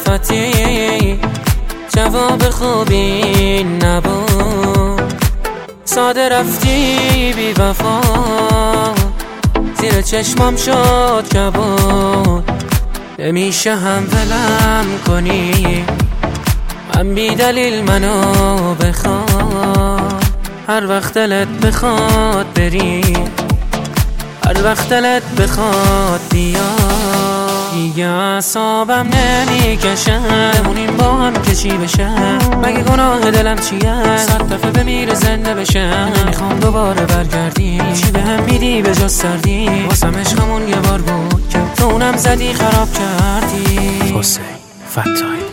معرفتی جواب خوبی نبود، ساده رفتی بی وفا، زیر چشمام شد کبود. نمیشه هم ولم کنی، من بی دلیل منو بخواد، هر وقت دلت بخواد بری، هر وقت دلت بخواد بیا. دیگه اعصابم نمیکشه بمونیم با هم که چی بشه، مگه گناه دلم چیه 100 دفعه بمیره زنده بشه. نمیخوام دوباره برگردی، چی به هم میدی به جز سردی، واسم عشقمون یه بار بود که تو اونم زدی خراب کردی. حسین فتاحی.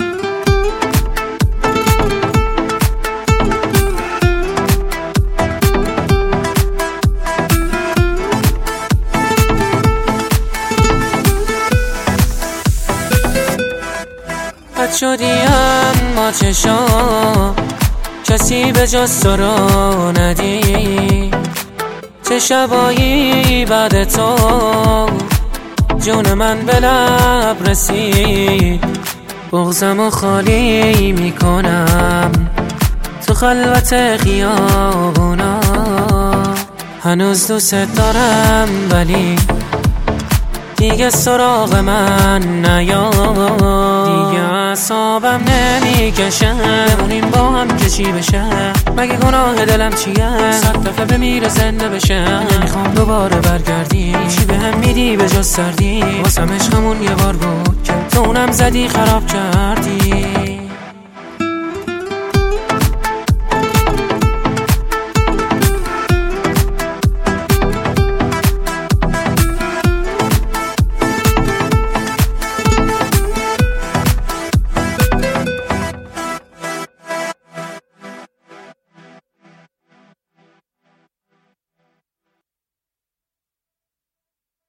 بد شدیم ما چشا، کسی به جز تو رو ندید، چه شبایی بعد تو جون من به لب رسید. بغضمو خالی میکنم تو خلوت خیابونا، هنوز دوست دارم ولی دیگه سراغ من نیا. دیگه اعصابم نمیکشه بمونیم با هم که چی بشه، مگه گناه دلم چیه 100 دفعه بمیره زنده بشه. نمیخوام دوباره برگردی، چی به هم میدی به جز سردی، واسم عشقمون یه بار بود که تو اونم زدی خراب کردی.